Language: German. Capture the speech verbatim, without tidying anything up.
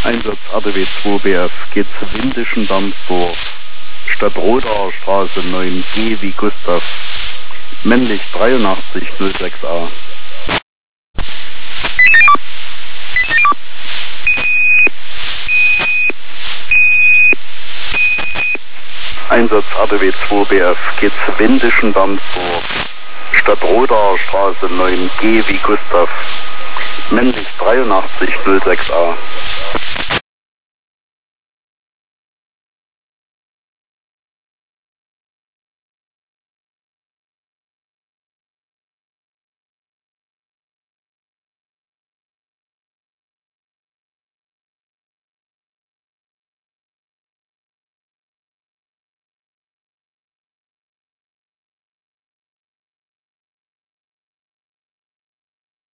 Einsatz R D W zwei B F geht zu Windischen Dammsdorf, Stadtroder Straße neun G wie Gustav, männlich dreiundachtzig null sechs A. Einsatz R D W zwei B F geht zu Windischen Dammsdorf, Stadtroder Straße neun G wie Gustav, männlich dreiundachtzig null sechs A.